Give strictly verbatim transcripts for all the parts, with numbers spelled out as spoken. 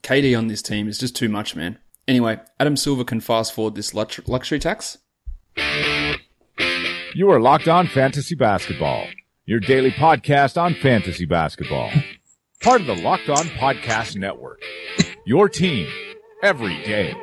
K D on this team is just too much, man. Anyway, Adam Silver can fast forward this lux- luxury tax. You are Locked On Fantasy Basketball, your daily podcast on fantasy basketball. Part of the Locked On Podcast Network, your team every day.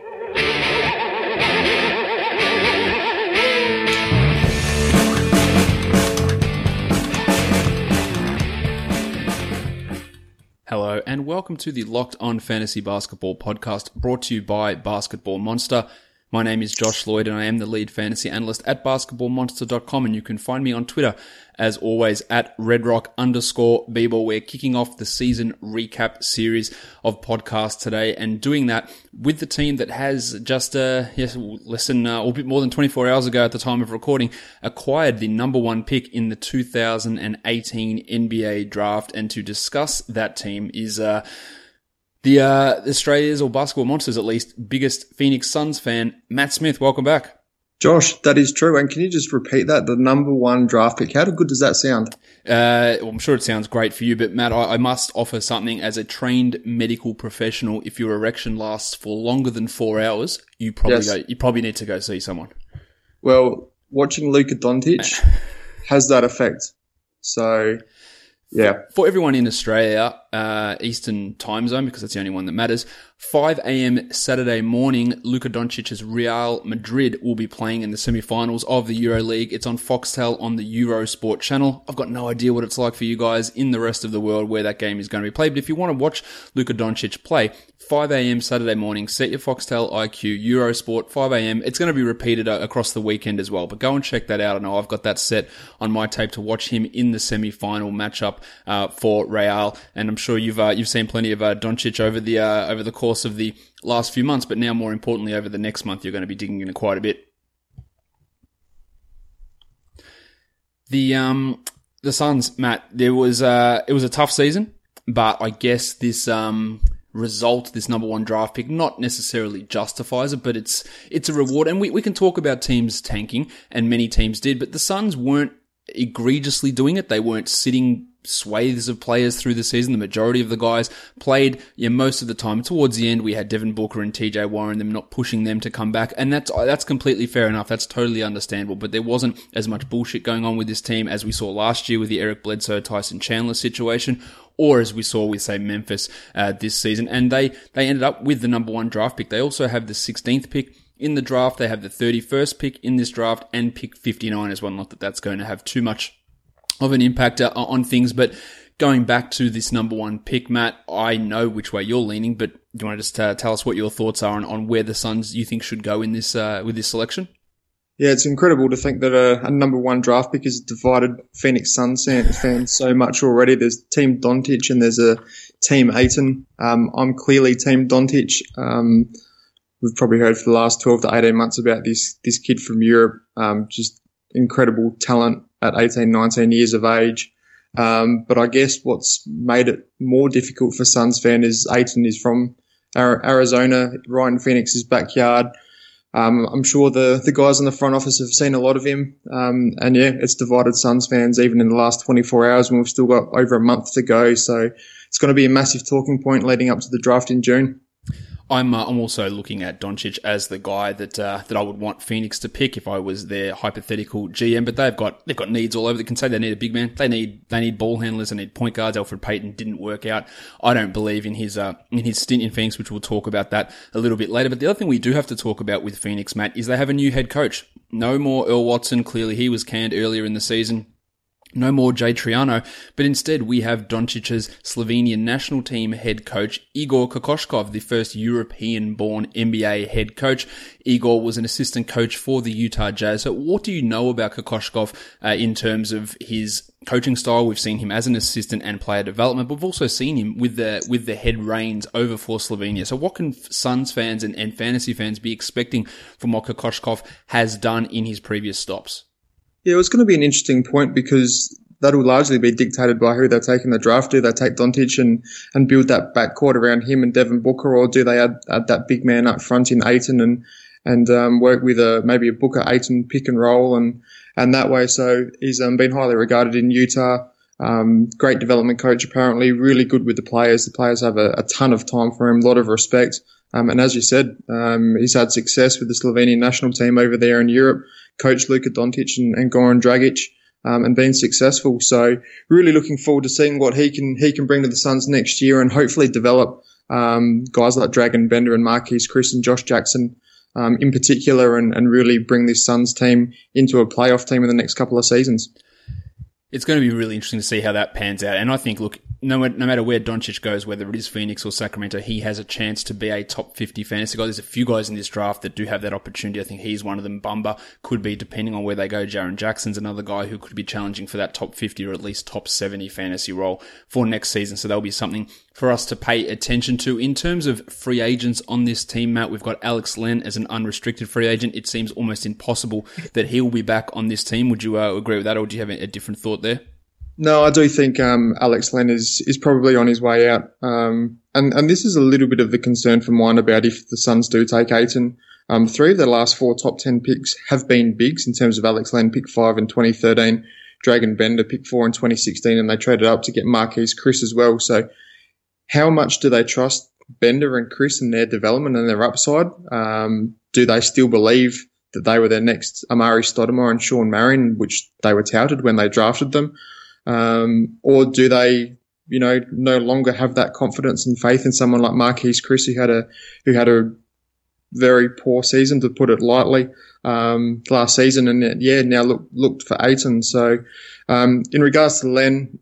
Hello and welcome to the Locked On Fantasy Basketball podcast brought to you by Basketball Monster. My name is Josh Lloyd and I am the lead fantasy analyst at basketball monster dot com, and you can find me on Twitter as always at redrock underscore bball. We're kicking off the season recap series of podcasts today and doing that with the team that has just uh, yes, less than uh, a bit more than twenty-four hours ago at the time of recording acquired the number one pick in the two thousand eighteen N B A draft. And to discuss that team is uh, the uh, Australia's, or Basketball Monsters at least, biggest Phoenix Suns fan, Matt Smith. Welcome back. Josh, that is true. And can you just repeat that? The number one draft pick. How good does that sound? Uh, well, I'm sure it sounds great for you, but Matt, I, I must offer something as a trained medical professional. If your erection lasts for longer than four hours, you probably Yes. go, you probably need to go see someone. Well, watching Luka Doncic has that effect. So, yeah. For everyone in Australia, uh, Eastern time zone, because that's the only one that matters, five a.m. Saturday morning, Luka Doncic's Real Madrid will be playing in the semi-finals of the EuroLeague. It's on Foxtel on the Eurosport channel. I've got no idea what it's like for you guys in the rest of the world where that game is going to be played, but if you want to watch Luka Doncic play, five a.m. Saturday morning, set your Foxtel I Q, Eurosport, five a.m. It's going to be repeated uh, across the weekend as well, but go and check that out. I know I've got that set on my tape to watch him in the semi-final matchup uh, for Real, and I'm sure you've uh, you've seen plenty of uh, Doncic over the uh, over the course of the last few months, but now more importantly over the next month you're going to be digging in quite a bit. The um the Suns, Matt, there was uh it was a tough season, but I guess this um result, this number one draft pick, not necessarily justifies it, but it's it's a reward. And we, we can talk about teams tanking, and many teams did, but the Suns weren't egregiously doing it. They weren't sitting swathes of players through the season. The majority of the guys played, yeah, most of the time. Towards the end, we had Devin Booker and T J Warren, them not pushing them to come back, and that's that's completely fair enough. That's totally understandable. But there wasn't as much bullshit going on with this team as we saw last year with the Eric Bledsoe, Tyson Chandler situation, or as we saw with, say, Memphis uh, this season. And they they ended up with the number one draft pick. They also have the sixteenth pick in the draft. They have the thirty-first pick in this draft and pick fifty-nine as well. Not that that's going to have too much of an impact uh, on things, but going back to this number one pick, Matt, I know which way you're leaning, but do you want to just uh, tell us what your thoughts are on, on where the Suns you think should go in this uh, with this selection? Yeah, it's incredible to think that a, a number one draft pick has divided Phoenix Suns fans so much already. There's Team Doncic and there's a Team Ayton. Um, I'm clearly Team Doncic. Um, we've probably heard for the last twelve to eighteen months about this this kid from Europe, um, just incredible talent at eighteen, nineteen years of age. Um, but I guess what's made it more difficult for Suns fan is Ayton is from Arizona, right in Phoenix's backyard. Um, I'm sure the, the guys in the front office have seen a lot of him. Um, and yeah, it's divided Suns fans even in the last twenty-four hours, and we've still got over a month to go. So it's going to be a massive talking point leading up to the draft in June. I'm uh, I'm also looking at Doncic as the guy that uh, that I would want Phoenix to pick if I was their hypothetical G M. But they've got they've got needs all over. They can say they need a big man. They need they need ball handlers. They need point guards. Elfrid Payton didn't work out. I don't believe in his uh, in his stint in Phoenix, which we'll talk about that a little bit later. But the other thing we do have to talk about with Phoenix, Matt, is they have a new head coach. No more Earl Watson. Clearly, he was canned earlier in the season. No more Jay Triano, but instead we have Doncic's Slovenian national team head coach, Igor Kokoškov, the first European-born N B A head coach. Igor was an assistant coach for the Utah Jazz. So what do you know about Kokoškov uh, in terms of his coaching style? We've seen him as an assistant and player development, but we've also seen him with the with the head reins over for Slovenia. So what can Suns fans and, and fantasy fans be expecting from what Kokoškov has done in his previous stops? Yeah, it's going to be an interesting point because that'll largely be dictated by who they're taking the draft. Do they take Doncic and, and build that backcourt around him and Devin Booker, or do they add, add that big man up front in Ayton and and um, work with a maybe a Booker Ayton pick and roll and and that way? So he's um, been highly regarded in Utah. Um, great development coach, apparently, really good with the players. The players have a, a ton of time for him, a lot of respect. Um, and as you said, um, he's had success with the Slovenian national team over there in Europe, coached Luka Doncic and, and Goran Dragic, um, and been successful. So really looking forward to seeing what he can, he can bring to the Suns next year and hopefully develop, um, guys like Dragan Bender and Marquise Chris and Josh Jackson, um, in particular and, and really bring this Suns team into a playoff team in the next couple of seasons. It's going to be really interesting to see how that pans out. And I think, look, no, no matter where Doncic goes, whether it is Phoenix or Sacramento, he has a chance to be a top fifty fantasy guy. There's a few guys in this draft that do have that opportunity. I think he's one of them. Bumba could be, depending on where they go. Jaren Jackson's another guy who could be challenging for that top fifty or at least top seventy fantasy role for next season. So that'll be something for us to pay attention to. In terms of free agents on this team, Matt, we've got Alex Len as an unrestricted free agent. It seems almost impossible that he will be back on this team. Would you uh, agree with that, or do you have a different thought there? No, I do think um, Alex Len is, is probably on his way out. Um, and, and this is a little bit of the concern for mine about if the Suns do take Ayton. Um, three of their last four top ten picks have been bigs in terms of Alex Len, pick five in twenty thirteen, Dragan Bender, pick four in twenty sixteen, and they traded up to get Marquise Chris as well. So how much do they trust Bender and Chris in their development and their upside? Um, do they still believe that they were their next Amari Stoudemire and Sean Marion, which they were touted when they drafted them? Um, or do they, you know, no longer have that confidence and faith in someone like Marquise Chris, who had a, who had a very poor season, to put it lightly, um, last season, and yeah, now look, looked for Ayton. So, um, in regards to Len,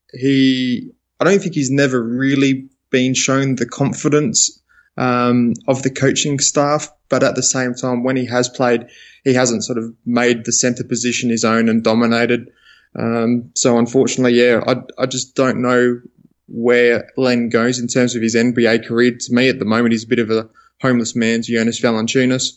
he, I don't think he's never really been shown the confidence, um, of the coaching staff, but at the same time, when he has played, he hasn't sort of made the center position his own and dominated. Um, so unfortunately, yeah, I, I just don't know where Len goes in terms of his N B A career. To me, at the moment, he's a bit of a homeless man's Jonas Valanciunas.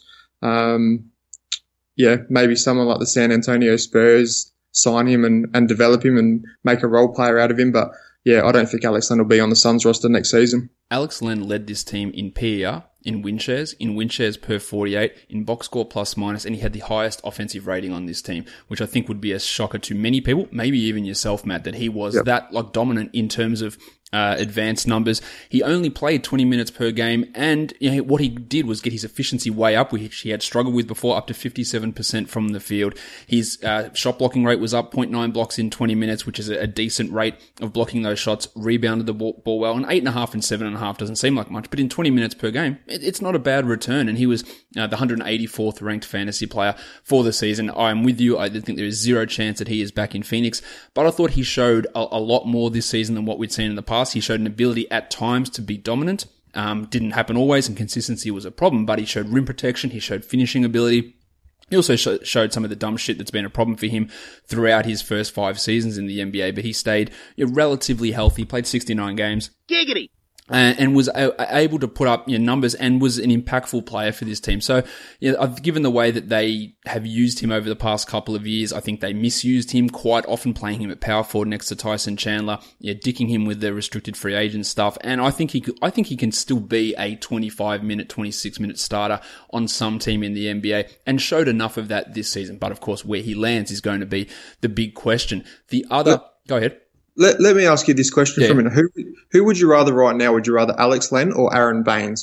Um, yeah, maybe someone like the San Antonio Spurs sign him and, and develop him and make a role player out of him. But yeah, I don't think Alex Len will be on the Suns roster next season. Alex Len led this team in P E R, in win shares, in win shares per forty-eight, in box score plus minus, and he had the highest offensive rating on this team, which I think would be a shocker to many people, maybe even yourself, Matt, that he was yep. that like dominant in terms of uh, advanced numbers. He only played twenty minutes per game, and you know, what he did was get his efficiency way up, which he had struggled with before, up to fifty-seven percent from the field. His uh, shot blocking rate was up zero point nine blocks in twenty minutes, which is a, a decent rate of blocking those shots, rebounded the ball, ball well, and eight and a half and seven and a half doesn't seem like much, but in twenty minutes per game, it, it's not a bad return, and he was uh, the one hundred eighty-fourth ranked fantasy player for the season. I'm with you. I think there is zero chance that he is back in Phoenix, but I thought he showed a, a lot more this season than what we'd seen in the past. He showed an ability at times to be dominant. Um, didn't happen always, and consistency was a problem, but he showed rim protection, he showed finishing ability. He also sh- showed some of the dumb shit that's been a problem for him throughout his first five seasons in the N B A, but he stayed you know, relatively healthy, played sixty-nine games. Giggity! Uh, and was a- able to put up you know, numbers and was an impactful player for this team. So, you know, I've given the way that they have used him over the past couple of years, I think they misused him quite often, playing him at power forward next to Tyson Chandler, yeah, dicking him with the restricted free agent stuff. And I think he could, I think he can still be a twenty-five minute, twenty-six minute starter on some team in the N B A, and showed enough of that this season. But of course, where he lands is going to be the big question. The other, Let, go ahead. Let, let me ask you this question yeah. for a minute. Who, who would you rather right now? Would you rather Alex Len or Aaron Baines?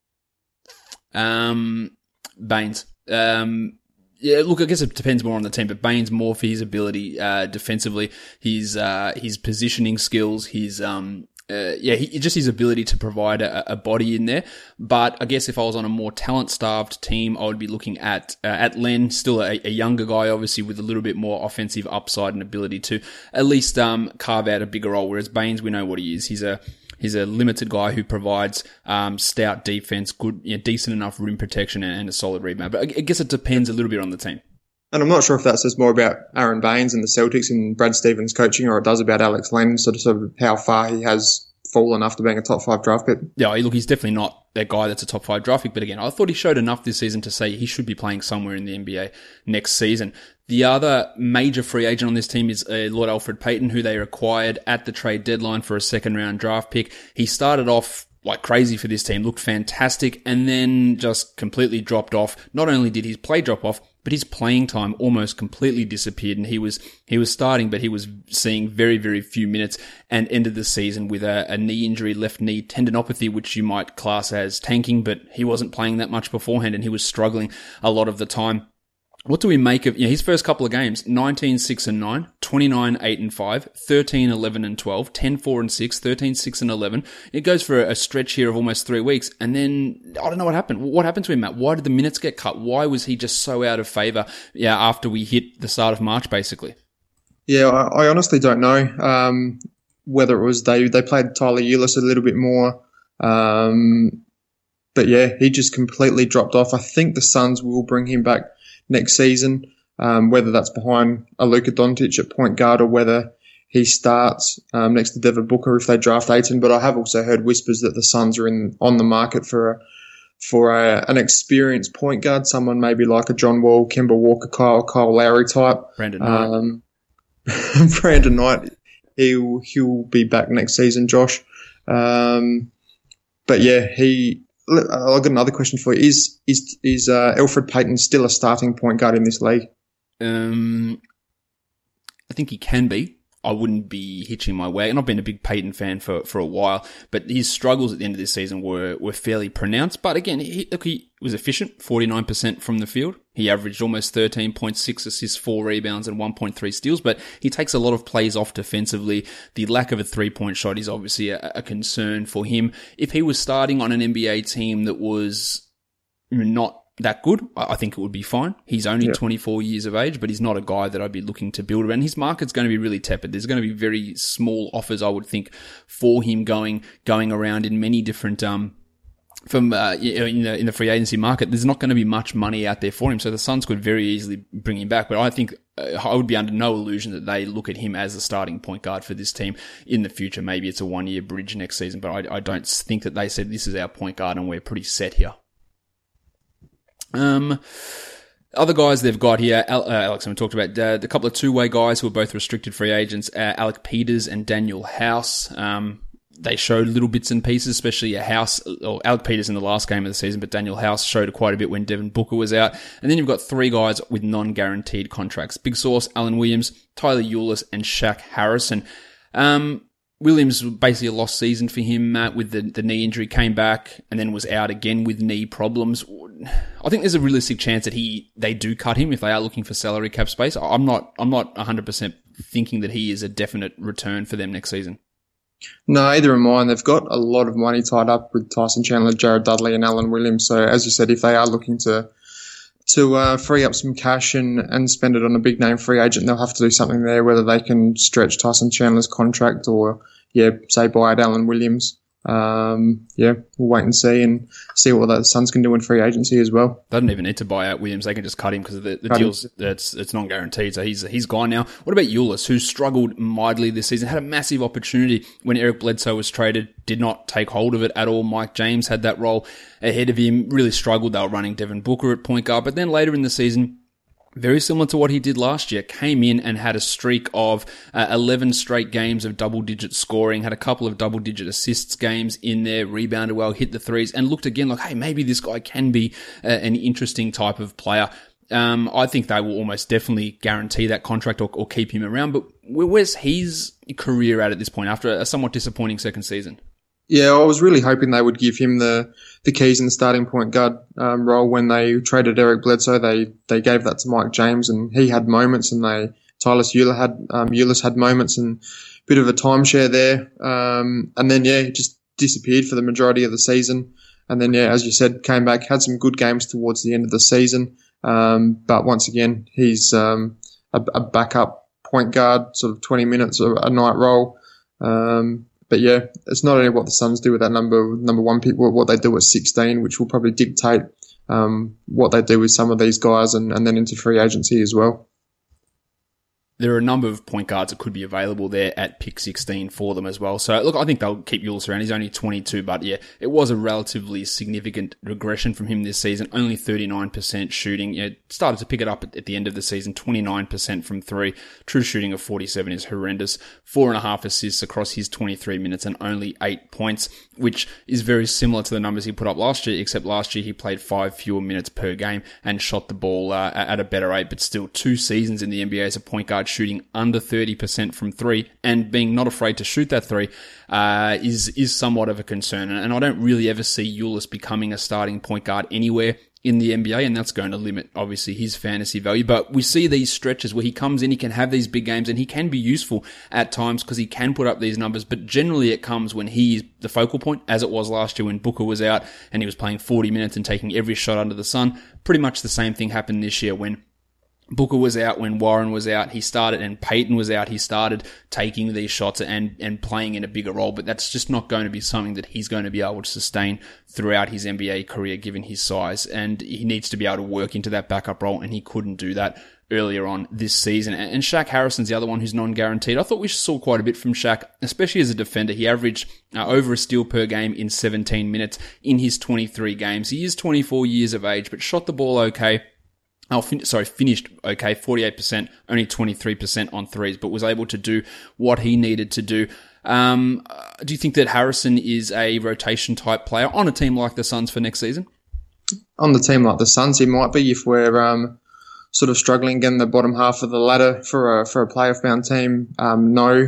Um, Baines. Um, yeah, look, I guess it depends more on the team, but Baines more for his ability, uh, defensively, his, uh, his positioning skills, his, um, Uh, yeah, he, just his ability to provide a, a body in there. But I guess if I was on a more talent-starved team, I would be looking at uh, at Len, still a, a younger guy, obviously, with a little bit more offensive upside and ability to at least um, carve out a bigger role. Whereas Baines, we know what he is. He's a he's a limited guy who provides um, stout defense, good, you know, decent enough rim protection, and, and a solid rebound. But I, I guess it depends a little bit on the team. And I'm not sure if that says more about Aaron Baines and the Celtics and Brad Stevens coaching, or it does about Alex Len, sort of, sort of how far he has fallen after being a top five draft pick. Yeah, look, he's definitely not that guy that's a top five draft pick. But again, I thought he showed enough this season to say he should be playing somewhere in the N B A next season. The other major free agent on this team is uh, Lord Alfred Payton, who they acquired at the trade deadline for a second round draft pick. He started off like crazy for this team, looked fantastic, and then just completely dropped off. Not only did his play drop off, but but his playing time almost completely disappeared, and he was he was starting, but he was seeing very, very few minutes, and ended the season with a, a knee injury, left knee tendinopathy, which you might class as tanking, but he wasn't playing that much beforehand, and he was struggling a lot of the time. What do we make of, you know, his first couple of games? nineteen six and nine, twenty-nine eight and five, thirteen eleven and twelve, ten four and six, thirteen six and eleven. It goes for a stretch here of almost three weeks, and then I don't know what happened. What happened to him, Matt? Why did the minutes get cut? Why was he just so out of favour? Yeah, after we hit the start of March, basically. Yeah, I, I honestly don't know um, whether it was they they played Tyler Ulis a little bit more. Um, but yeah, he just completely dropped off. I think the Suns will bring him back next season, um, whether that's behind a Luka Doncic at point guard or whether he starts um, next to Devin Booker if they draft Ayton. But I have also heard whispers that the Suns are in on the market for a, for a, an experienced point guard, someone maybe like a John Wall, Kemba Walker, Kyle, Kyle Lowry type. Brandon Knight. Um, Brandon Knight, he'll, he'll be back next season, Josh. Um, but yeah, he... I've got another question for you. Is is is uh, Elfrid Payton still a starting point guard in this league? Um, I think he can be. I wouldn't be hitching my wagon. I've been a big Payton fan for, for a while, but his struggles at the end of this season were, were fairly pronounced. But again, he, look, he was efficient, forty-nine percent from the field. He averaged almost thirteen point six assists, four rebounds, and one point three steals, but he takes a lot of plays off defensively. The lack of a three-point shot is obviously a, a concern for him. If he was starting on an N B A team that was not that good, I think it would be fine. He's only yeah. twenty-four years of age, but he's not a guy that I'd be looking to build around. His market's going to be really tepid. There's going to be very small offers, I would think, for him going going around in many different um from uh, in the in the free agency market. There's not going to be much money out there for him, so the Suns could very easily bring him back. But I think uh, I would be under no illusion that they look at him as the starting point guard for this team in the future. Maybe it's a one year bridge next season, but I, I don't think that they said this is our point guard and we're pretty set here. Um, other guys they've got here, uh, Alex, we talked about uh, the couple of two-way guys who are both restricted free agents, uh, Alec Peters and Daniel House. Um, they showed little bits and pieces, especially a House, or Alec Peters in the last game of the season, but Daniel House showed quite a bit when Devin Booker was out. And then you've got three guys with non-guaranteed contracts. Big Source, Alan Williams, Tyler Ulis, and Shaq Harrison. Um, Williams was basically a lost season for him, Matt, with the, the knee injury, came back and then was out again with knee problems. I think there's a realistic chance that he they do cut him if they are looking for salary cap space. I'm not I'm not one hundred percent thinking that he is a definite return for them next season. No, either am I. They've got a lot of money tied up with Tyson Chandler, Jared Dudley, and Alan Williams. So as you said, if they are looking to to uh, free up some cash and, and spend it on a big name free agent, they'll have to do something there, whether they can stretch Tyson Chandler's contract or, yeah, say buy out Alan Williams. Um, yeah, we'll wait and see and see what the Suns can do in free agency as well. They don't even need to buy out Williams. They can just cut him because the, the deal's it's, it's non-guaranteed. So he's, he's gone now. What about Ulis, who struggled mightily this season, had a massive opportunity when Eric Bledsoe was traded, did not take hold of it at all. Mike James had that role ahead of him, really struggled. They were running Devin Booker at point guard, but then later in the season, very similar to what he did last year, came in and had a streak of uh, eleven straight games of double-digit scoring, had a couple of double-digit assists games in there, rebounded well, hit the threes, and looked again like, hey, maybe this guy can be uh, an interesting type of player. Um, I think they will almost definitely guarantee that contract or, or keep him around, but where's his career at at this point after a somewhat disappointing second season? Yeah, I was really hoping they would give him the, the keys in the starting point guard um, role when they traded Eric Bledsoe. They they gave that to Mike James, and he had moments, and they Tyler Ulis had um, Ulis had moments, and a bit of a timeshare there. Um, and then yeah, he just disappeared for the majority of the season. And then yeah, as you said, came back, had some good games towards the end of the season. Um, but once again, he's um, a, a backup point guard, sort of twenty minutes a, a night role. Um, But yeah, it's not only what the Suns do with that number number one pick, what they do at sixteen, which will probably dictate um, what they do with some of these guys and, and then into free agency as well. there are a number of point guards that could be available there at pick sixteen for them as well. So, look, I think they'll keep Ulis around. He's only twenty-two, but yeah, it was a relatively significant regression from him this season. Only thirty-nine percent shooting. You know, started to pick it up at, at the end of the season, twenty-nine percent from three. True shooting of forty-seven is horrendous. Four and a half assists across his twenty-three minutes and only eight points, which is very similar to the numbers he put up last year, except last year he played five fewer minutes per game and shot the ball uh, at a better rate, but still two seasons in the N B A as a point guard shooting under thirty percent from three and being not afraid to shoot that three uh, is is somewhat of a concern. And I don't really ever see Ulis becoming a starting point guard anywhere in the N B A, and that's going to limit, obviously, his fantasy value. But we see these stretches where he comes in, he can have these big games, and he can be useful at times because he can put up these numbers, but generally it comes when he's the focal point, as it was last year when Booker was out and he was playing forty minutes and taking every shot under the sun. Pretty much the same thing happened this year when Booker was out, when Warren was out, he started, and Peyton was out, he started taking these shots and, and playing in a bigger role, but that's just not going to be something that he's going to be able to sustain throughout his N B A career given his size, and he needs to be able to work into that backup role, and he couldn't do that earlier on this season. And Shaq Harrison's the other one who's non-guaranteed. I thought we saw quite a bit from Shaq, especially as a defender. He averaged uh, over a steal per game in seventeen minutes in his twenty-three games. He is twenty-four years of age, but shot the ball okay. Oh, fin- sorry, finished okay, forty-eight percent, only twenty-three percent on threes, but was able to do what he needed to do. Um, do you think that Harrison is a rotation type player on a team like the Suns for next season? On the team like the Suns, he might be if we're um, sort of struggling again the bottom half of the ladder for a for a playoff bound team. Um, no,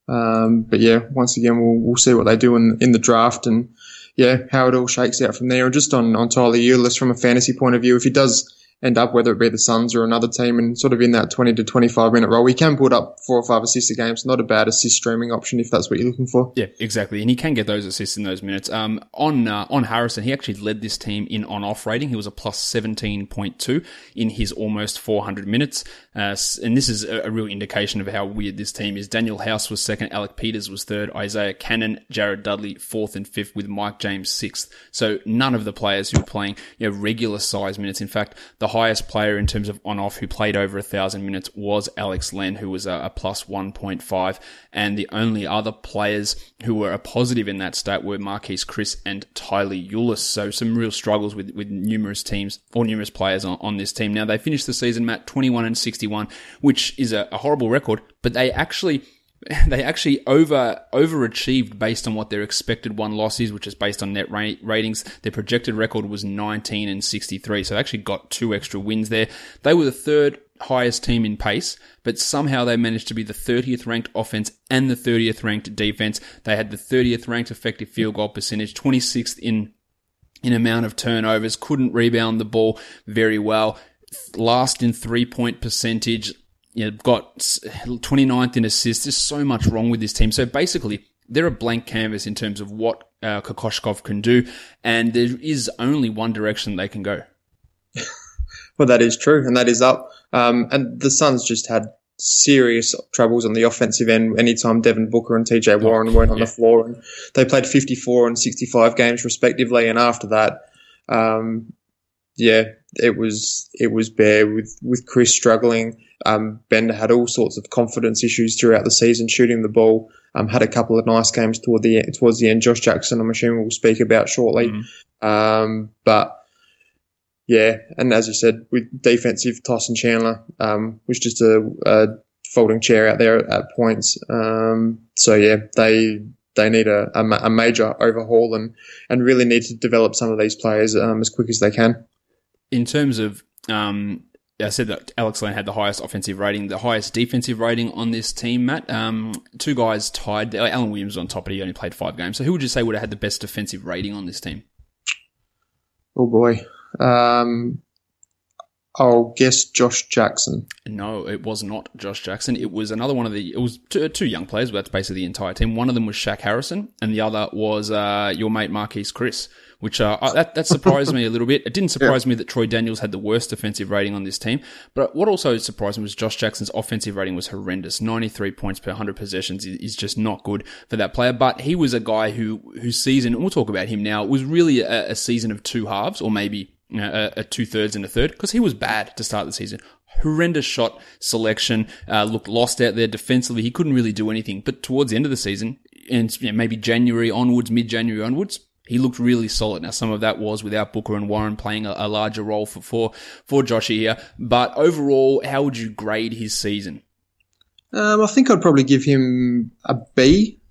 um, but yeah, once again we'll we'll see what they do in in the draft and yeah how it all shakes out from there. And just on on Tyler Ulis from a fantasy point of view, if he does end up, whether it be the Suns or another team, and sort of in that twenty to twenty-five minute role, he can put up four or five assists a game. It's not a bad assist streaming option if that's what you're looking for. Yeah, exactly. And he can get those assists in those minutes. Um, on, uh, on Harrison, he actually led this team in on-off rating. He was a plus seventeen point two in his almost four hundred minutes. Uh, and this is a, a real indication of how weird this team is. Daniel House was second, Alec Peters was third, Isaiah Cannon, Jared Dudley fourth and fifth, with Mike James sixth. So none of the players who were playing, you know, regular size minutes. In fact, the highest player in terms of on-off who played over a thousand minutes was Alex Len, who was a, a plus one point five. And the only other players who were a positive in that stat were Marquise Chris and Tyler Ulis. So some real struggles with, with numerous teams or numerous players on, on this team. Now they finished the season, Matt, twenty-one and sixty-one, which is a, a horrible record, but they actually They actually over overachieved based on what their expected one loss is, which is based on net ra- ratings. Their projected record was nineteen and sixty-three, so they actually got two extra wins there. They were the third highest team in pace, but somehow they managed to be the thirtieth ranked offense and the thirtieth ranked defense. They had the thirtieth ranked effective field goal percentage, twenty-sixth in in amount of turnovers, couldn't rebound the ball very well, last in three-point percentage. You know, got twenty-ninth in assists. There's so much wrong with this team. So basically, they're a blank canvas in terms of what uh, Kokoshkov can do, and there is only one direction they can go. Well, that is true, and that is up. Um, and the Suns just had serious troubles on the offensive end anytime Devin Booker and T J Warren weren't on yeah. the floor. And they played fifty-four and sixty-five games respectively, and after that, um, yeah, it was it was bare with, with Chris struggling. Um, Bender had all sorts of confidence issues throughout the season, shooting the ball. Um, had a couple of nice games toward the towards the end. Josh Jackson, I'm assuming we'll speak about shortly. Mm-hmm. Um, but yeah, and as you said, with defensive, Tyson Chandler um, was just a, a folding chair out there at points. Um, so yeah, they they need a, a, a major overhaul and and really need to develop some of these players um, as quick as they can. In terms of um I said that Alex Len had the highest offensive rating, the highest defensive rating on this team, Matt. Um, two guys tied. Alan Williams was on top, but he only played five games. So who would you say would have had the best defensive rating on this team? Oh, boy. Um, I'll guess Josh Jackson. No, it was not Josh Jackson. It was another one of the... It was two, two young players, but that's basically the entire team. One of them was Shaq Harrison, and the other was uh, your mate Marquise Chris, which uh, that, that surprised me a little bit. It didn't surprise yeah. me that Troy Daniels had the worst defensive rating on this team, but what also surprised me was Josh Jackson's offensive rating was horrendous. ninety-three points per one hundred possessions is just not good for that player, but he was a guy who whose season, and we'll talk about him now, was really a, a season of two halves, or maybe you know, a, a two-thirds and a third, because he was bad to start the season. horrendous shot selection, uh, looked lost out there defensively. He couldn't really do anything. But towards the end of the season, and you know, maybe January onwards, mid-January onwards, he looked really solid. Now, some of that was without Booker and Warren playing a, a larger role for, for, for Joshy here. But overall, how would you grade his season? Um, I think I'd probably give him a B.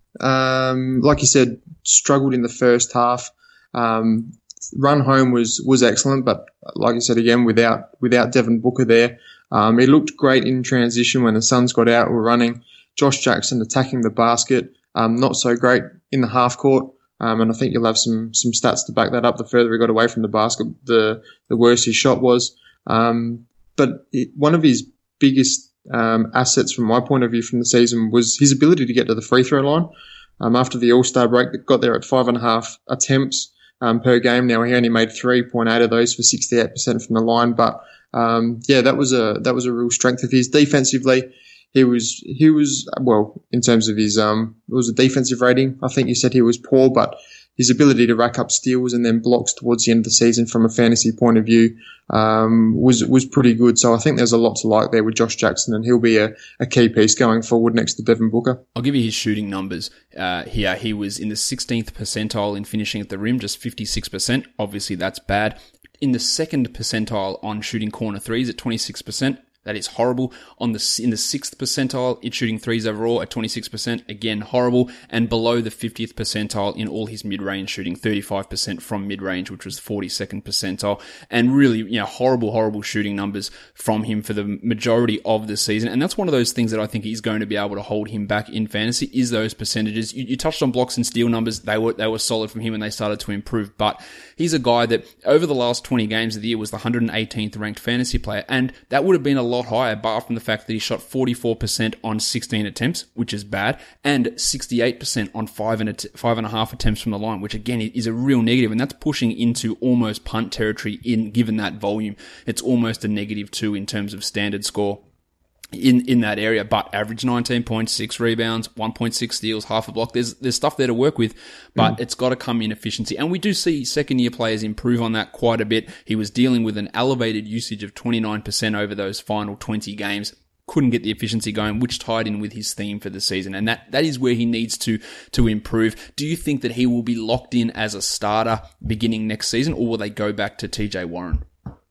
Um, like you said, struggled in the first half. Um, run home was, was excellent, but like you said again, without, without Devin Booker there, um, he looked great in transition when the Suns got out, were running. Josh Jackson attacking the basket, um, not so great in the half court. Um, and I think you'll have some, some stats to back that up. The further he got away from the basket, the, the worse his shot was. Um, but it, one of his biggest Um, assets from my point of view from the season was his ability to get to the free throw line. Um, after the All-Star break, that got there at five and a half attempts um, per game. Now he only made three point eight of those for sixty-eight percent from the line. But um, yeah, that was a that was a real strength of his. Defensively, he was he was well in terms of his um it was a defensive rating. I think you said he was poor, but his ability to rack up steals and then blocks towards the end of the season from a fantasy point of view um, was was pretty good. So I think there's a lot to like there with Josh Jackson, and he'll be a, a key piece going forward next to Devin Booker. I'll give you his shooting numbers uh, here. He was in the sixteenth percentile in finishing at the rim, just fifty-six percent. Obviously, that's bad. In the second percentile on shooting corner threes at twenty-six percent. That is horrible. On the in the sixth percentile, it's shooting threes overall at twenty-six percent. Again, horrible. And below the fiftieth percentile in all his mid-range shooting, thirty-five percent from mid-range, which was forty-second percentile. And really, you know, horrible, horrible shooting numbers from him for the majority of the season. And that's one of those things that I think is going to be able to hold him back in fantasy, is those percentages. You, you touched on blocks and steal numbers. They were, they were solid from him and they started to improve. But he's a guy that over the last twenty games of the year was the one hundred eighteenth ranked fantasy player. And that would have been a lot higher, bar from the fact that he shot forty-four percent on sixteen attempts, which is bad, and sixty-eight percent on five and, a t- five and a half attempts from the line, which again is a real negative, and that's pushing into almost punt territory in given that volume. It's almost a negative two in terms of standard score in, in that area, but average nineteen point six rebounds, one point six steals, half a block. There's, there's stuff there to work with, but mm. it's got to come in efficiency. And we do see second year players improve on that quite a bit. He was dealing with an elevated usage of twenty-nine percent over those final twenty games. Couldn't get the efficiency going, which tied in with his theme for the season. And that, that is where he needs to, to improve. Do you think that he will be locked in as a starter beginning next season, or will they go back to T J Warren?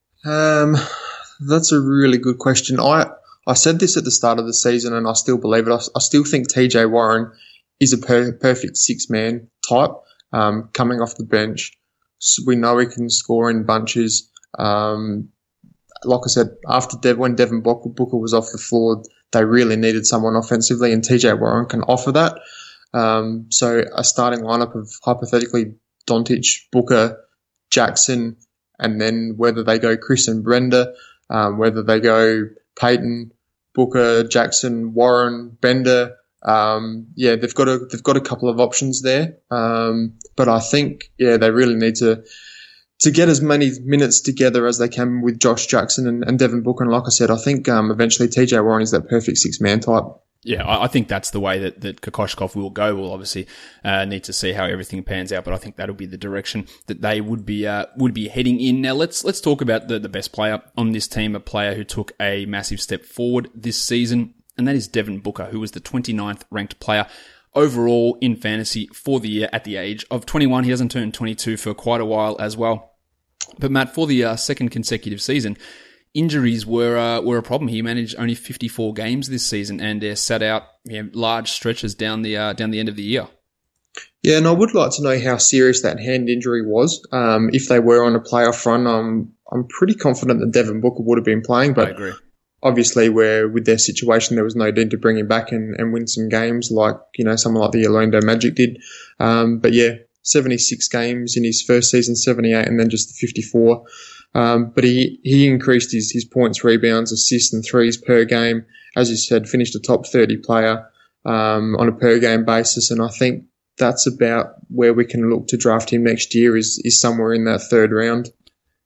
Um, that's a really good question. I, I said this at the start of the season, and I still believe it. I, I still think T J Warren is a per, perfect six-man type um, coming off the bench. So we know he can score in bunches. Um, like I said, after Dev, when Devin Booker, Booker was off the floor, they really needed someone offensively, and T J Warren can offer that. Um, so a starting lineup of hypothetically Doncic, Booker, Jackson, and then whether they go Chris and Brenda, um, whether they go Peyton, Booker, Jackson, Warren, Bender. Um, yeah, they've got a, they've got a couple of options there. Um, but I think, yeah, they really need to, to get as many minutes together as they can with Josh Jackson and, and Devin Booker. And like I said, I think, um, eventually T J Warren is that perfect six man type. Yeah, I think that's the way that, that Kokoshkov will go. We'll obviously uh, need to see how everything pans out, but I think that'll be the direction that they would be uh, would be heading in. Now, let's let's talk about the, the best player on this team, a player who took a massive step forward this season, and that is Devin Booker, who was the twenty-ninth ranked player overall in fantasy for the year at the age of twenty-one. He hasn't turned twenty-two for quite a while as well. But Matt, for the uh, second consecutive season, injuries were uh, were a problem. He managed only fifty-four games this season, and uh, sat out you know, large stretches down the uh, down the end of the year. Yeah, and I would like to know how serious that hand injury was. Um, if they were on a playoff run, um, I'm pretty confident that Devin Booker would have been playing. But I agree. Obviously, where with their situation, there was no need to bring him back and, and win some games like you know someone like the Orlando Magic did. Um, but yeah, seventy-six games in his first season, seventy-eight, and then just the fifty-four. Um, but he, he increased his, his points, rebounds, assists, and threes per game. As you said, finished a top thirty player, um, on a per game basis. And I think that's about where we can look to draft him next year is, is somewhere in that third round.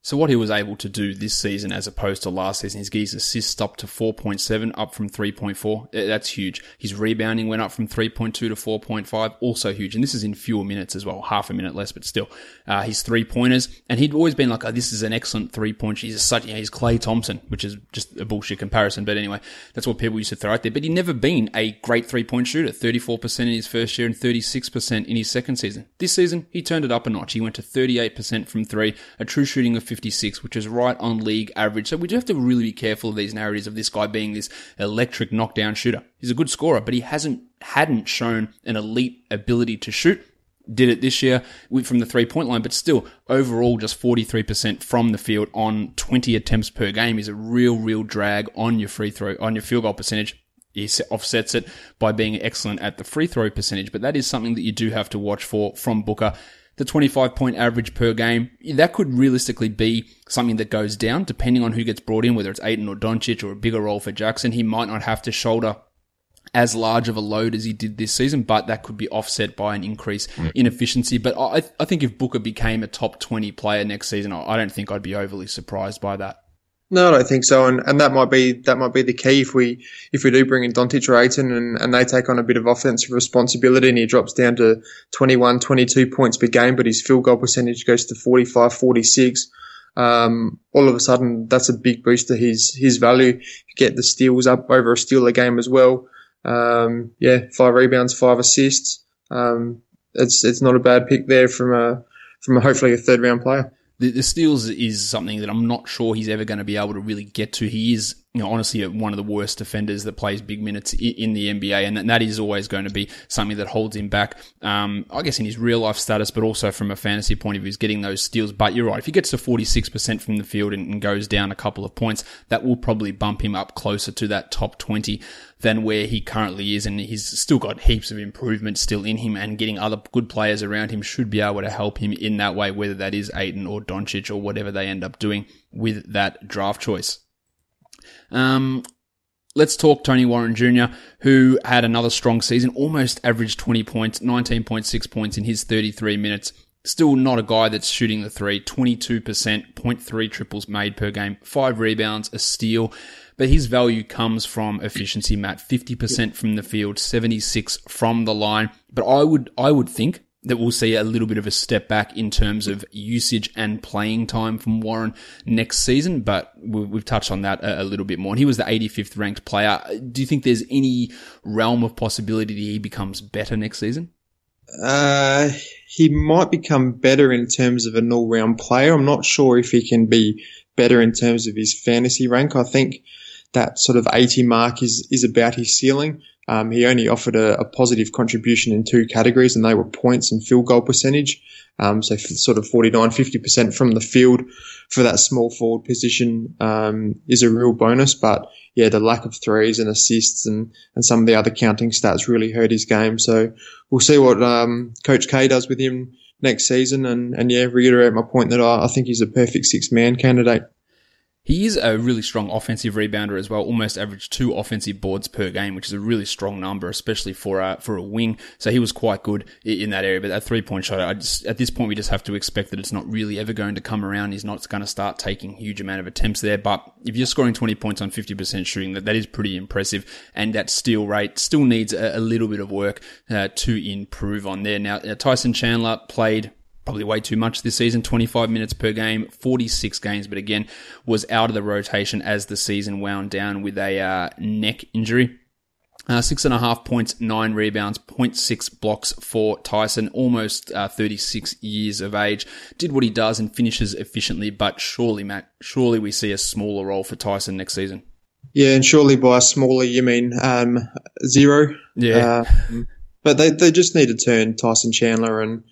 So what he was able to do this season as opposed to last season, his assists up to four point seven, up from three point four. That's huge. His rebounding went up from three point two to four point five, also huge. And this is in fewer minutes as well, half a minute less, but still. Uh, his three-pointers, and he'd always been like, oh, this is an excellent three-point. He's such, you know, he's Klay Thompson, which is just a bullshit comparison. But anyway, that's what people used to throw out there. But he'd never been a great three-point shooter, thirty-four percent in his first year and thirty-six percent in his second season. This season, he turned it up a notch. He went to thirty-eight percent from three, a true shooting of fifty-six, which is right on league average. So we do have to really be careful of these narratives of this guy being this electric knockdown shooter. He's a good scorer, but he hasn't hadn't shown an elite ability to shoot. Did it this year from the three-point line, but still, overall, just forty-three percent from the field on twenty attempts per game is a real, real drag on your free throw, on your field goal percentage. He offsets it by being excellent at the free throw percentage, but that is something that you do have to watch for from Booker. The twenty-five point average per game, that could realistically be something that goes down depending on who gets brought in, whether it's Ayton or Doncic or a bigger role for Jackson. He might not have to shoulder as large of a load as he did this season, but that could be offset by an increase in efficiency. But I, I think if Booker became a top twenty player next season, I don't think I'd be overly surprised by that. No, I don't think so, and and that might be that might be the key if we if we do bring in Doncic or Ayton and, and they take on a bit of offensive responsibility and he drops down to twenty-one, twenty-two points per game, but his field goal percentage goes to forty-five, forty-six. Um, all of a sudden, that's a big boost to his his value. You get the steals up over a steal a game as well. Um, yeah, five rebounds, five assists. Um, it's it's not a bad pick there from a from a, hopefully a third round player. The, the steals is something that I'm not sure he's ever going to be able to really get to. He is, you know, honestly one of the worst defenders that plays big minutes in the N B A, and that is always going to be something that holds him back, um, I guess in his real life status, but also from a fantasy point of view, is getting those steals. But you're right, if he gets to forty-six percent from the field and, and goes down a couple of points, that will probably bump him up closer to that top twenty than where he currently is, and he's still got heaps of improvement still in him, and getting other good players around him should be able to help him in that way, whether that is Ayton or Doncic or whatever they end up doing with that draft choice. Um, let's talk Tony Warren Junior, who had another strong season, almost averaged twenty points, nineteen point six points in his thirty-three minutes. Still not a guy that's shooting the three, twenty-two percent, zero point three triples made per game, five rebounds, a steal. But his value comes from efficiency, Matt. fifty percent from the field, seventy-six from the line. But I would, I would think that we'll see a little bit of a step back in terms of usage and playing time from Warren next season, but we've touched on that a little bit more. And he was the eighty-fifth ranked player. Do you think there's any realm of possibility that he becomes better next season? Uh, he might become better in terms of an all-round player. I'm not sure if he can be better in terms of his fantasy rank. I think that sort of eighty mark is, is about his ceiling. Um, he only offered a, a positive contribution in two categories, and they were points and field goal percentage. Um, so sort of forty-nine, fifty percent from the field for that small forward position, um, is a real bonus. But yeah, the lack of threes and assists and, and some of the other counting stats really hurt his game. So we'll see what, um, Coach K does with him next season. And, and yeah, reiterate my point that I, I think he's a perfect six man candidate. He is a really strong offensive rebounder as well, almost averaged two offensive boards per game, which is a really strong number, especially for a, for a wing. So he was quite good in that area. But that three-point shot, I just, at this point, we just have to expect that it's not really ever going to come around. He's not going to start taking huge amount of attempts there. But if you're scoring twenty points on fifty percent shooting, that, that is pretty impressive. And that steal rate still needs a, a little bit of work uh, to improve on there. Now, uh, Tyson Chandler played probably way too much this season, twenty-five minutes per game, forty-six games, but again, was out of the rotation as the season wound down with a uh, neck injury. Uh, six and a half points, nine rebounds, zero point six blocks for Tyson, almost uh, thirty-six years of age. Did what he does and finishes efficiently, but surely, Matt, surely we see a smaller role for Tyson next season. Yeah, and surely by smaller you mean um, zero. Yeah. Uh, but they, they just need to turn Tyson Chandler and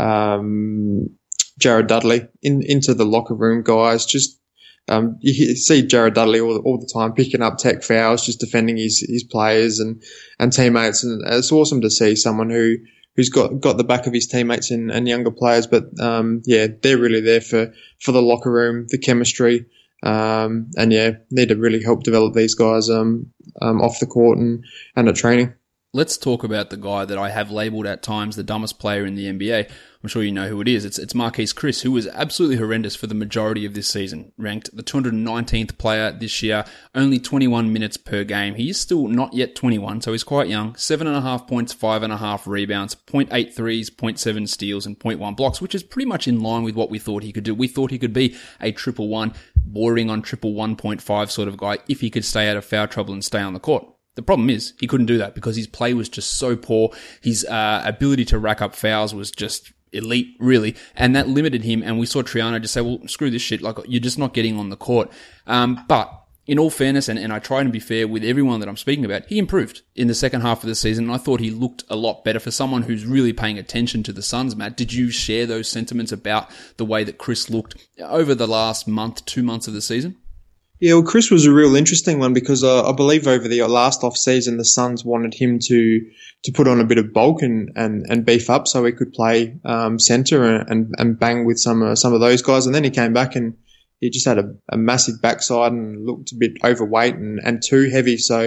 um, Jared Dudley in, into the locker room guys. Just, um, you hear, see Jared Dudley all, all the time picking up tech fouls, just defending his, his players and, and teammates. And it's awesome to see someone who, who's got, got the back of his teammates and, and younger players. But, um, yeah, they're really there for, for the locker room, the chemistry. Um, and yeah, need to really help develop these guys, um, um, off the court and, and at training. let's talk about the guy that I have labelled at times the dumbest player in the N B A. I'm sure you know who it is. It's it's Marquese Chriss, who was absolutely horrendous for the majority of this season. Ranked the two hundred nineteenth player this year, only twenty-one minutes per game. He is still not yet twenty-one, so he's quite young. Seven and a half points, five and a half rebounds, zero point eight threes, zero point seven steals, and zero point one blocks, which is pretty much in line with what we thought he could do. We thought he could be a triple one, bordering on triple one point five sort of guy if he could stay out of foul trouble and stay on the court. The problem is he couldn't do that because his play was just so poor. His uh, ability to rack up fouls was just elite, really, and that limited him. And we saw Triano just say, well, screw this shit. Like, you're just not getting on the court. Um, but in all fairness, and, and I try to be fair with everyone that I'm speaking about, he improved in the second half of the season. And I thought he looked a lot better for someone who's really paying attention to the Suns, Matt. Did you share those sentiments about the way that Chriss looked over the last month, two months of the season? Yeah, well, Chriss was a real interesting one because uh, I believe over the last off season, the Suns wanted him to to put on a bit of bulk and, and, and beef up so he could play um, center and, and, and bang with some uh, some of those guys. And then he came back and he just had a, a massive backside and looked a bit overweight and, and too heavy. So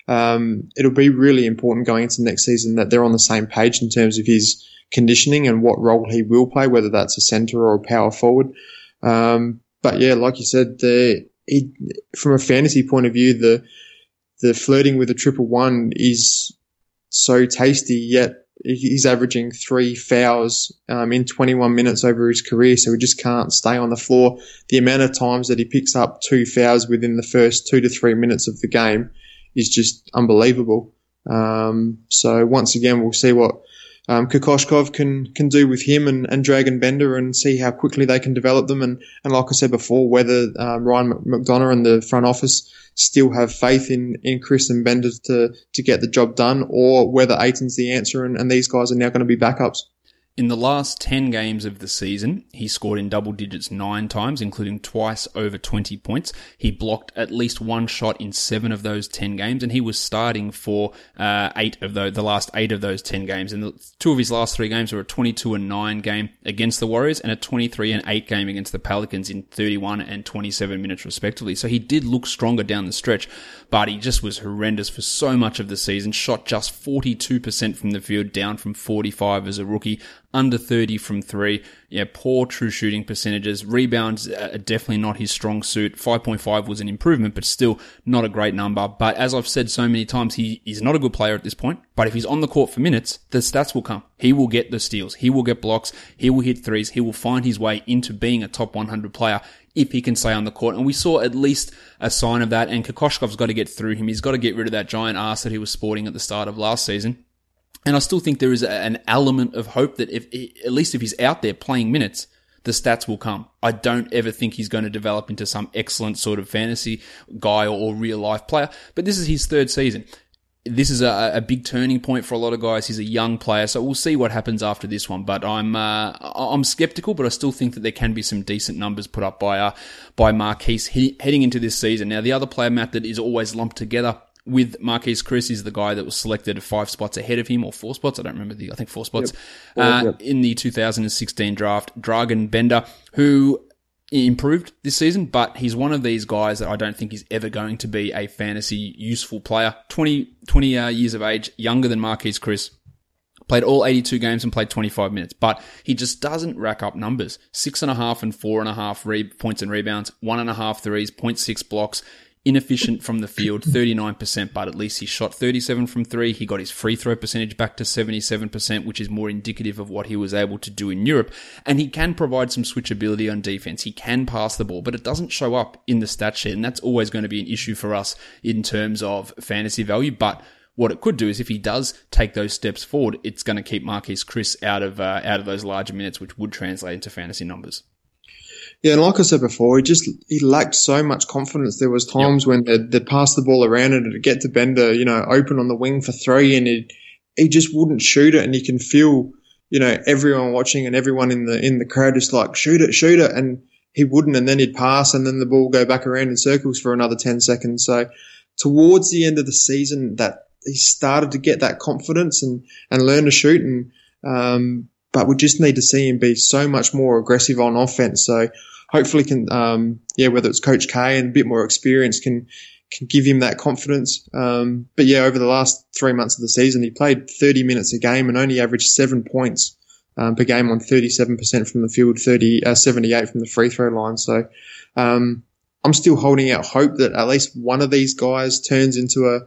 um, it'll be really important going into next season that they're on the same page in terms of his conditioning and what role he will play, whether that's a center or a power forward. Um, but yeah, like you said, the He, from a fantasy point of view, the the flirting with a triple one is so tasty, yet he's averaging three fouls um, in twenty-one minutes over his career, so he just can't stay on the floor. The amount of times that he picks up two fouls within the first two to three minutes of the game is just unbelievable. Um, so once again, we'll see what Um, Kokoshkov can, can do with him and, and Dragan Bender and see how quickly they can develop them. And, and like I said before, whether uh, Ryan McDonough and the front office still have faith in, in Chriss and Bender to, to get the job done, or whether Ayton's the answer and, and these guys are now going to be backups. In the last ten games of the season, he scored in double digits nine times, including twice over twenty points. He blocked at least one shot in seven of those ten games, and he was starting for uh, eight of the, the last eight of those ten games. And the, two of his last three games were a twenty-two and nine game against the Warriors and a twenty-three and eight game against the Pelicans in thirty-one and twenty-seven minutes respectively. So he did look stronger down the stretch, but he just was horrendous for so much of the season. Shot just forty-two percent from the field, down from forty-five as a rookie. Under thirty from three. Yeah, poor true shooting percentages. Rebounds are definitely not his strong suit. five point five was an improvement, but still not a great number. But as I've said so many times, he is not a good player at this point. But if he's on the court for minutes, the stats will come. He will get the steals. He will get blocks. He will hit threes. He will find his way into being a top one hundred player if he can stay on the court. And we saw at least a sign of that. And Kokoshkov's got to get through him. He's got to get rid of that giant ass that he was sporting at the start of last season. And I still think there is an element of hope that if, at least if he's out there playing minutes, the stats will come. I don't ever think he's going to develop into some excellent sort of fantasy guy or real life player. But this is his third season. This is a, a big turning point for a lot of guys. He's a young player, so we'll see what happens after this one. But I'm uh, I'm skeptical, but I still think that there can be some decent numbers put up by uh, by Marquese he, heading into this season. Now, the other player, Matt, that is always lumped together with Marquese Chriss is the guy that was selected five spots ahead of him, or four spots. I don't remember the, I think four spots, yep. Uh, yep. in the two thousand sixteen draft. Dragan Bender, who improved this season, but he's one of these guys that I don't think is ever going to be a fantasy useful player. twenty, twenty uh, years of age, younger than Marquese Chriss. Played all eighty-two games and played twenty-five minutes, but he just doesn't rack up numbers. Six and a half and four and a half re- points and rebounds, one and a half threes, zero point six blocks. Inefficient from the field, thirty-nine percent, but at least he shot thirty-seven from three. He got his free throw percentage back to seventy-seven percent, which is more indicative of what he was able to do in Europe. And he can provide some switchability on defense. He can pass the ball, but it doesn't show up in the stat sheet. And that's always going to be an issue for us in terms of fantasy value. But what it could do is if he does take those steps forward, it's going to keep Marquese Chriss out of, uh, out of those larger minutes, which would translate into fantasy numbers. Yeah, and like I said before, he just he lacked so much confidence. There was times yep. when they'd, they'd pass the ball around and it'd get to Bender, you know, open on the wing for three, and he he just wouldn't shoot it. And you can feel, you know, everyone watching and everyone in the in the crowd just like, shoot it, shoot it, and he wouldn't. And then he'd pass, and then the ball go back around in circles for another ten seconds. So towards the end of the season, that he started to get that confidence and and learn to shoot, and um, but we just need to see him be so much more aggressive on offense. So hopefully can, um, yeah, whether it's Coach K and a bit more experience can, can give him that confidence. Um, but yeah, over the last three months of the season, he played thirty minutes a game and only averaged seven points um, per game on thirty-seven percent from the field, thirty, uh, seventy-eight from the free throw line. So um, I'm still holding out hope that at least one of these guys turns into a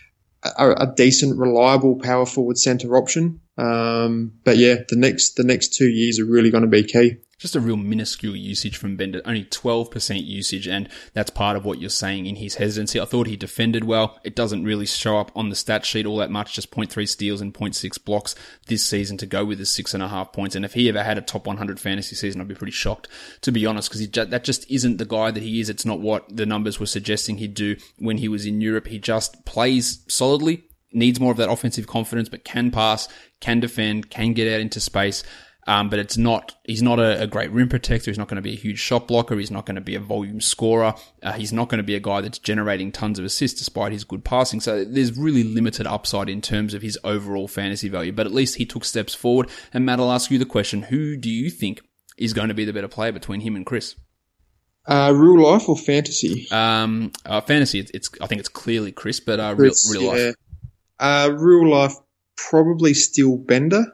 a, a decent, reliable power forward centre option. Um, but yeah, the next the next two years are really going to be key. Just a real minuscule usage from Bender, only twelve percent usage, and that's part of what you're saying in his hesitancy. I thought he defended well. It doesn't really show up on the stat sheet all that much, just zero point three steals and zero point six blocks this season to go with his six and a half points. And if he ever had a top one hundred fantasy season, I'd be pretty shocked, to be honest, because ju- that just isn't the guy that he is. It's not what the numbers were suggesting he'd do when he was in Europe. He just plays solidly, needs more of that offensive confidence, but can pass, can defend, can get out into space. Um, but it's not, he's not a, a great rim protector. He's not going to be a huge shot blocker. He's not going to be a volume scorer. Uh, he's not going to be a guy that's generating tons of assists despite his good passing. So there's really limited upside in terms of his overall fantasy value, but at least he took steps forward. And Matt, I'll ask you the question. Who do you think is going to be the better player between him and Chris? Uh, real life or fantasy? Um, uh, fantasy, it's, it's, I think it's clearly Chris, but, uh, Chris, real, real yeah. life. Uh, real life, probably still Bender.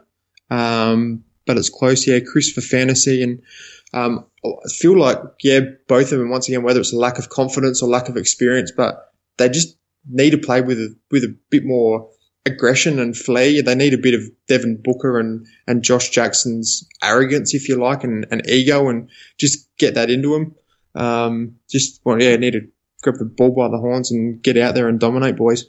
Um, but it's close, yeah. Chris for fantasy, and um, I feel like, yeah, both of them, once again, whether it's a lack of confidence or lack of experience, but they just need to play with a, with a bit more aggression and flair. They need a bit of Devin Booker and, and Josh Jackson's arrogance, if you like, and, and ego, and just get that into them. Um, just, well, yeah, need to grab the ball by the horns and get out there and dominate, boys.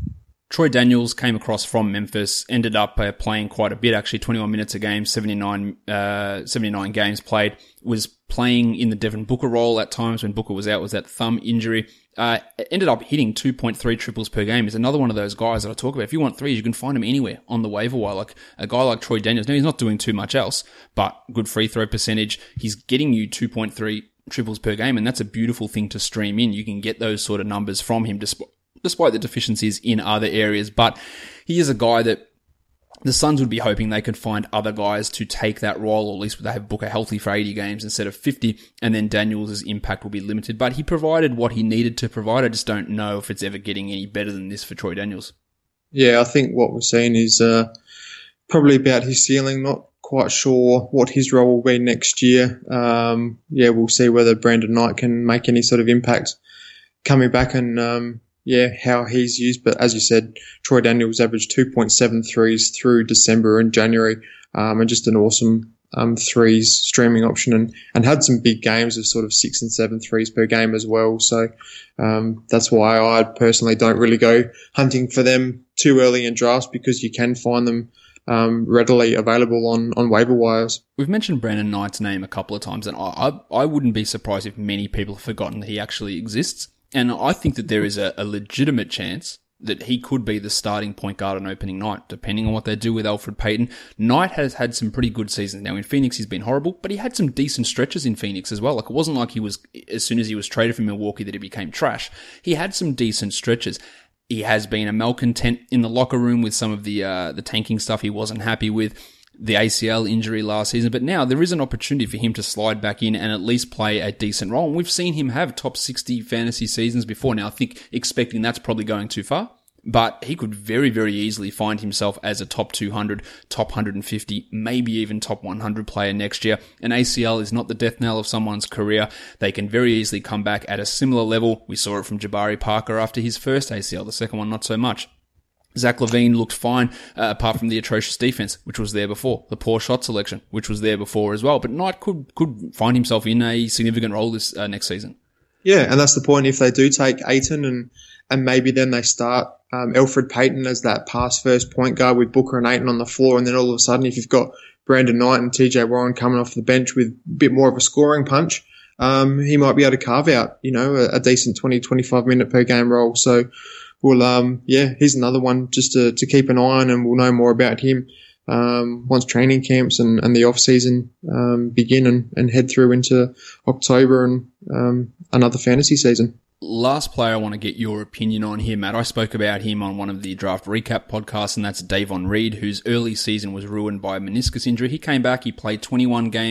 Troy Daniels came across from Memphis, ended up uh, playing quite a bit, actually, twenty-one minutes a game, seventy-nine, uh, seventy-nine games played, was playing in the Devin Booker role at times when Booker was out, was that thumb injury. Uh, ended up hitting two point three triples per game. He's another one of those guys that I talk about. If you want threes, you can find him anywhere on the waiver wire. Like a guy like Troy Daniels. Now, he's not doing too much else, but good free throw percentage. He's getting you two point three triples per game, and that's a beautiful thing to stream in. You can get those sort of numbers from him despite despite the deficiencies in other areas. But he is a guy that the Suns would be hoping they could find other guys to take that role, or at least they have Booker healthy for eighty games instead of fifty, and then Daniels' impact will be limited. But he provided what he needed to provide. I just don't know if it's ever getting any better than this for Troy Daniels. Yeah, I think what we're seeing is uh, probably about his ceiling. Not quite sure what his role will be next year. Um, yeah, we'll see whether Brandon Knight can make any sort of impact coming back, and um, yeah, how he's used. But as you said, Troy Daniels averaged two point seven threes through December and January, um, and just an awesome um, threes streaming option, and, and had some big games of sort of six and seven threes per game as well. So um, that's why I personally don't really go hunting for them too early in drafts, because you can find them um, readily available on, on waiver wires. We've mentioned Brandon Knight's name a couple of times, and I, I, I wouldn't be surprised if many people have forgotten that he actually exists. And I think that there is a, a legitimate chance that he could be the starting point guard on opening night, depending on what they do with Elfrid Payton. Knight has had some pretty good seasons. Now, in Phoenix, he's been horrible, but he had some decent stretches in Phoenix as well. Like, it wasn't like he was, as soon as he was traded from Milwaukee, that he became trash. He had some decent stretches. He has been a malcontent in the locker room with some of the uh, the tanking stuff he wasn't happy with, the A C L injury last season, but now there is an opportunity for him to slide back in and at least play a decent role. And we've seen him have top sixty fantasy seasons before. Now, I think expecting that's probably going too far, but he could very, very easily find himself as a top two hundred, top one hundred fifty, maybe even top one hundred player next year. An A C L is not the death knell of someone's career. They can very easily come back at a similar level. We saw it from Jabari Parker after his first A C L, the second one not so much. Zach LaVine looked fine, uh, apart from the atrocious defense, which was there before, the poor shot selection, which was there before as well. But Knight could could find himself in a significant role this uh, next season. Yeah, and that's the point. If they do take Ayton and and maybe then they start um, Elfrid Payton as that pass first point guard with Booker and Ayton on the floor, and then all of a sudden, if you've got Brandon Knight and T J Warren coming off the bench with a bit more of a scoring punch, um, he might be able to carve out, you know, a, a decent twenty, twenty-five minute per game role. So. Well, um, yeah, here's another one just to, to keep an eye on, and we'll know more about him um, once training camps and, and the off season um, begin and, and head through into October and um, another fantasy season. Last player I want to get your opinion on here, Matt. I spoke about him on one of the draft recap podcasts, and that's Davon Reed, whose early season was ruined by a meniscus injury. He came back, he played twenty-one games,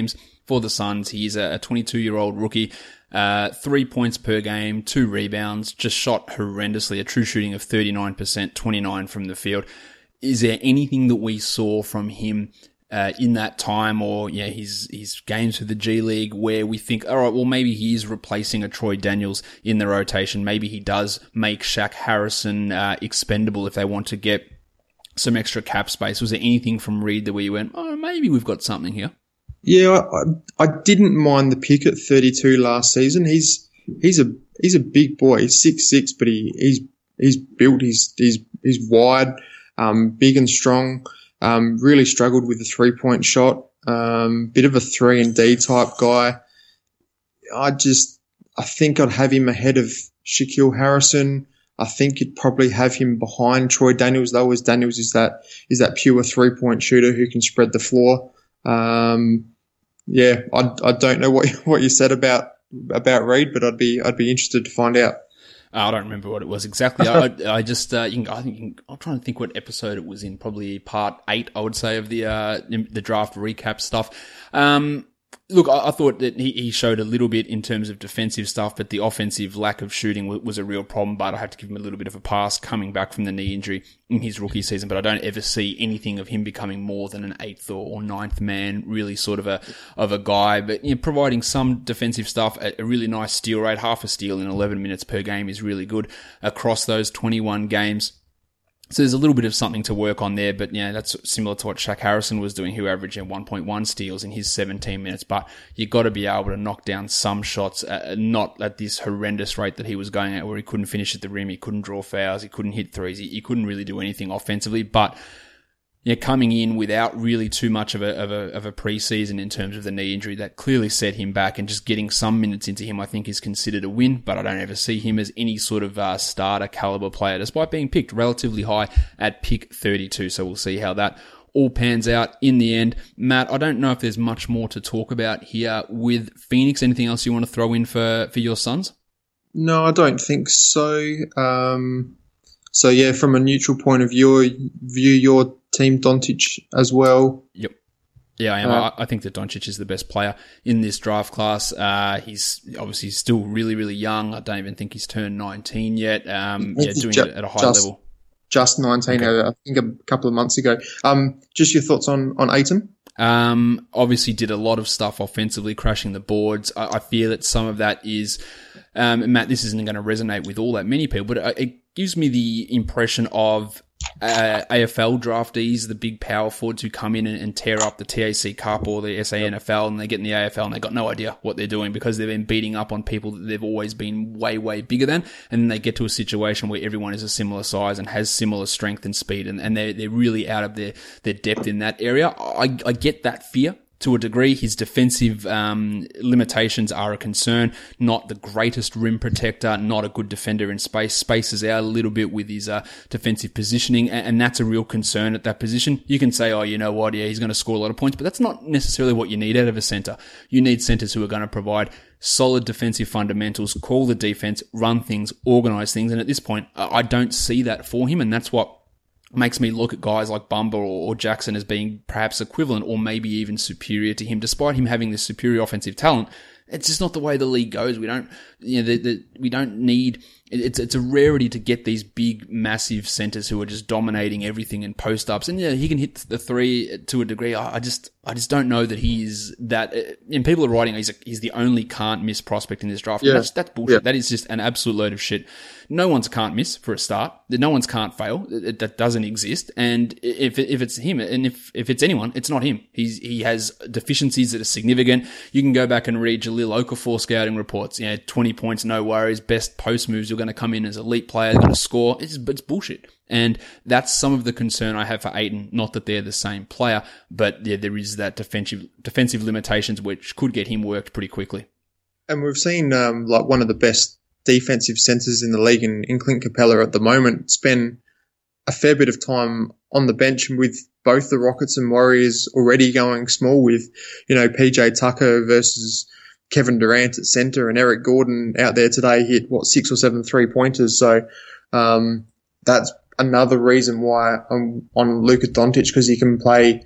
for the Suns. He's a twenty-two-year-old rookie. Uh, three points per game, two rebounds, just shot horrendously, a true shooting of thirty-nine percent, twenty-nine from the field. Is there anything that we saw from him uh, in that time, or yeah, his his games with the G League, where we think, all right, well, maybe he is replacing a Troy Daniels in the rotation. Maybe he does make Shaq Harrison uh, expendable if they want to get some extra cap space. Was there anything from Reed that we went, oh, maybe we've got something here? Yeah, I, I didn't mind the pick at thirty-two last season. He's he's a he's a big boy. He's six foot six, but he he's he's built. He's he's he's wide, um, big and strong. Um, really struggled with the three-point shot. Um, bit of a three and D type guy. I just, I think I'd have him ahead of Shaquille Harrison. I think you'd probably have him behind Troy Daniels, though, as Daniels is that is that pure three-point shooter who can spread the floor. Um, yeah, I I don't know what what you said about about Reed, but I'd be I'd be interested to find out. I don't remember what it was exactly. I, I just, uh, you can, I think, you can, I'm trying to think what episode it was in. Probably part eight, I would say, of the uh, the draft recap stuff. Um, look, I, I thought that he, he showed a little bit in terms of defensive stuff, but the offensive lack of shooting was, was a real problem. But I have to give him a little bit of a pass coming back from the knee injury in his rookie season. But I don't ever see anything of him becoming more than an eighth or, or ninth man, really sort of a of a guy. But you know, providing some defensive stuff, a, a really nice steal rate, half a steal in eleven minutes per game is really good across those twenty-one games. So there's a little bit of something to work on there, but yeah, that's similar to what Shaq Harrison was doing, who averaged one point one steals in his seventeen minutes. But you got to be able to knock down some shots, uh, not at this horrendous rate that he was going at, where he couldn't finish at the rim, he couldn't draw fouls, he couldn't hit threes, he, he couldn't really do anything offensively. But yeah, coming in without really too much of a of a of a preseason in terms of the knee injury, that clearly set him back, and just getting some minutes into him, I think, is considered a win. But I don't ever see him as any sort of uh, starter caliber player, despite being picked relatively high at pick thirty-two. So we'll see how that all pans out in the end. Matt, I don't know if there's much more to talk about here with Phoenix. Anything else you want to throw in for for your Suns? No, I don't think so. Um, so yeah, from a neutral point of view, view your team Doncic as well. Yep. Yeah, I am. Uh, I think that Doncic is the best player in this draft class. Uh, he's obviously still really, really young. I don't even think he's turned nineteen yet. Um, yeah, doing ju- it at a high just, level. Just nineteen, okay. I think a couple of months ago. Um, just your thoughts on, on Ayton? Um, obviously did a lot of stuff offensively, crashing the boards. I, I fear that some of that is, um, Matt, this isn't going to resonate with all that many people, but it, it gives me the impression of Uh, A F L draftees, the big power forwards who come in and, and tear up the T A C Cup or the S A N F L, and they get in the A F L and they got no idea what they're doing because they've been beating up on people that they've always been way, way bigger than, and then they get to a situation where everyone is a similar size and has similar strength and speed, and, and they're, they're really out of their, their depth in that area. I, I get that fear. To a degree, his defensive um, limitations are a concern. Not the greatest rim protector, not a good defender in space. Spaces out a little bit with his uh, defensive positioning, and, and that's a real concern at that position. You can say, oh, you know what, yeah, he's going to score a lot of points, but that's not necessarily what you need out of a center. You need centers who are going to provide solid defensive fundamentals, call the defense, run things, organize things, and at this point, I don't see that for him, and that's what makes me look at guys like Bumba or, or Jackson as being perhaps equivalent or maybe even superior to him, despite him having this superior offensive talent. It's just not the way the league goes. We don't, you know, the, the, we don't need, it's, it's a rarity to get these big, massive centers who are just dominating everything in post-ups. And yeah, he can hit the three to a degree. I, I just, I just don't know that he's that, and people are writing, he's a, he's the only can't miss prospect in this draft. Yeah. That's, that's bullshit. Yeah. That is just an absolute load of shit. No one's can't miss for a start. No one's can't fail. That doesn't exist. And if if it's him, and if if it's anyone, it's not him. He's he has deficiencies that are significant. You can go back and read Jahlil Okafor scouting reports. You know, twenty points, no worries. Best post moves. You're going to come in as elite player. You're going to score. It's it's bullshit. And that's some of the concern I have for Ayton. Not that they're the same player, but yeah, there is that defensive defensive limitations which could get him worked pretty quickly. And we've seen um, like one of the best defensive centers in the league in, in Clint Capella at the moment spend a fair bit of time on the bench with both the Rockets and Warriors already going small with, you know, P J Tucker versus Kevin Durant at center, and Eric Gordon out there today hit, what, six or seven three-pointers. So um, that's another reason why I'm on Luka Doncic, because he can play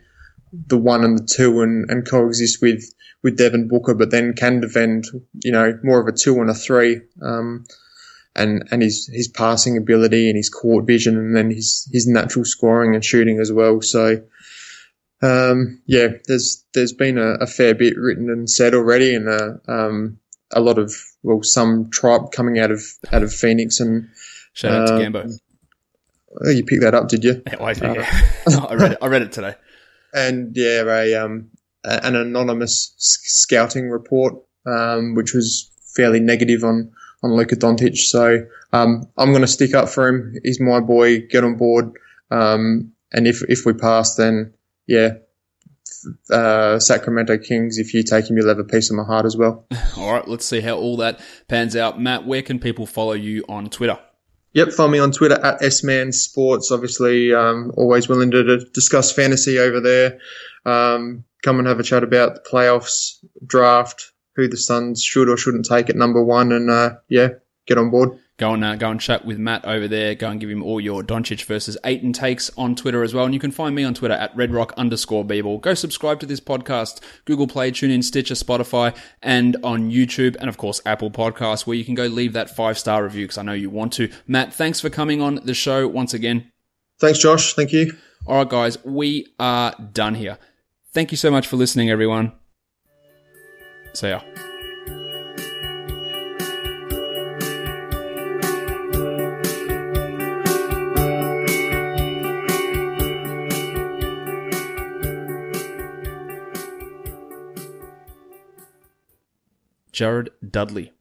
the one and the two and, and coexist with, with Devin Booker, but then can defend, you know, more of a two and a three. Um, and, and his, his passing ability and his court vision and then his, his natural scoring and shooting as well. So, um, yeah, there's, there's been a, a fair bit written and said already and, uh, um, a lot of, well, some tripe coming out of, out of Phoenix and, shout out to uh, Gambo. Oh, you picked that up, did you? Yeah, I, did, yeah. Uh, I read it. I read it today. And yeah, a, um, an anonymous scouting report, um, which was fairly negative on, on Luka Doncic. So, um, I'm going to stick up for him. He's my boy. Get on board. Um, and if, if we pass, then yeah, uh, Sacramento Kings, if you take him, you'll have a piece of my heart as well. All right. Let's see how all that pans out. Matt, where can people follow you on Twitter? Yep, follow me on Twitter at S Man Sports. Obviously, um, always willing to, to discuss fantasy over there. Um, come and have a chat about the playoffs, draft, who the Suns should or shouldn't take at number one, and uh, yeah, get on board. Go and uh, go and chat with Matt over there. Go and give him all your Doncic versus Ayton takes on Twitter as well. And you can find me on Twitter at redrock underscore bball. Go subscribe to this podcast, Google Play, TuneIn, Stitcher, Spotify, and on YouTube, and of course Apple Podcasts, where you can go leave that five-star review because I know you want to. Matt, thanks for coming on the show once again. Thanks, Josh. Thank you. All right, guys, we are done here. Thank you so much for listening, everyone. See ya. Jared Dudley.